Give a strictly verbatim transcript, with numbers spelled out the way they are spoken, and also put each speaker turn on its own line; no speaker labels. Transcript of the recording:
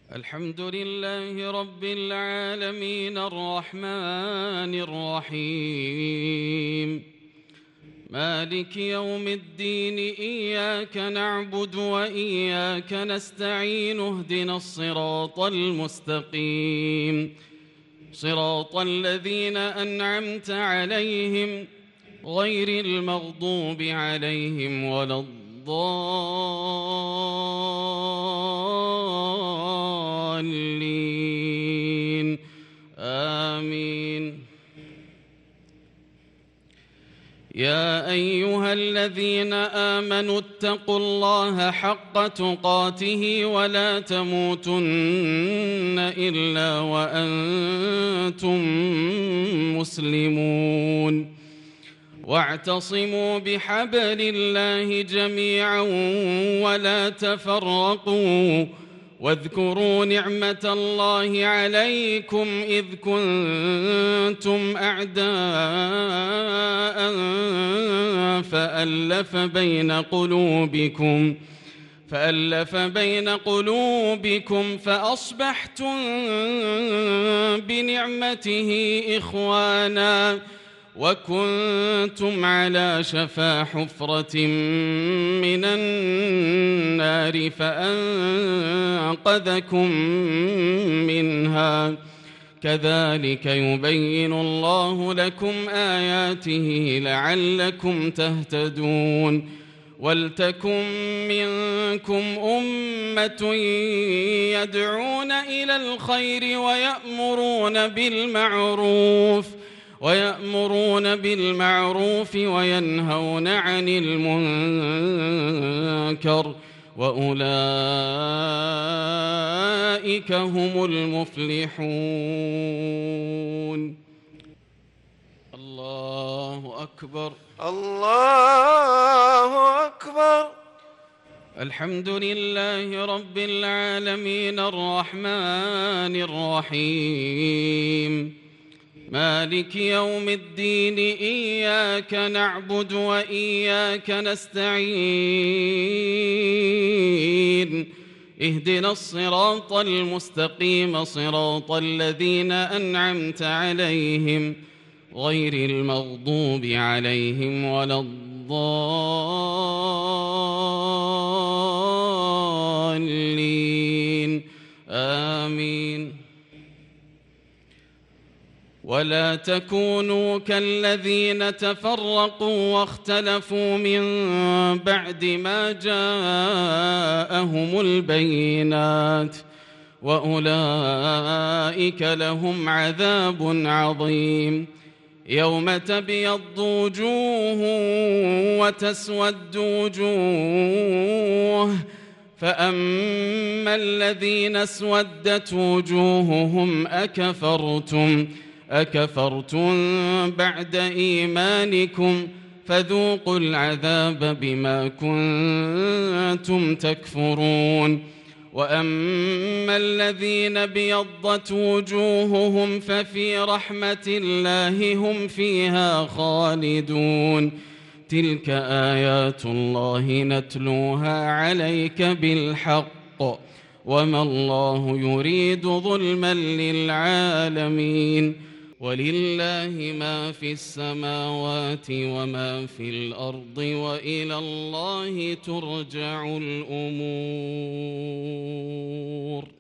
الحمد لله رب العالمين الرحمن الرحيم مالك يوم الدين إياك نعبد وإياك نستعين اهدنا الصراط المستقيم صراط الذين أنعمت عليهم غير المغضوب عليهم ولا الضالين آمين. يا أيها الذين آمنوا اتقوا الله حق تقاته ولا تموتن إلا وأنتم مسلمون واعتصموا بحبل الله جميعا ولا تفرقوا واذكروا نعمة الله عليكم إذ كنتم أعداء فألف بين قلوبكم فألف بين قلوبكم فأصبحتم بنعمته إخوانا وكنتم على شفا حفرة من النار فأنقذكم منها كذلك يبين الله لكم آياته لعلكم تهتدون ولتكن منكم أمة يدعون إلى الخير ويأمرون بالمعروف ويأمرون بالمعروف وينهون عن المنكر وأولئك هم المفلحون. الله أكبر
الله أكبر.
الحمد لله رب العالمين الرحمن الرحيم مالك يوم الدين إياك نعبد وإياك نستعين اهدنا الصراط المستقيم صراط الذين أنعمت عليهم غير المغضوب عليهم ولا الضالين آمين. ولا تكونوا كالذين تفرقوا واختلفوا من بعد ما جاءهم البينات وأولئك لهم عذاب عظيم. يوم تبيض وجوه وتسود وجوه فأما الذين اسودت وجوههم أكفرتم أكفرتم بعد إيمانكم فذوقوا العذاب بما كنتم تكفرون. وأما الذين بيضت وجوههم ففي رحمة الله هم فيها خالدون. تلك آيات الله نتلوها عليك بالحق وما الله يريد ظلما للعالمين. ولله ما في السماوات وما في الأرض وإلى الله ترجع الأمور.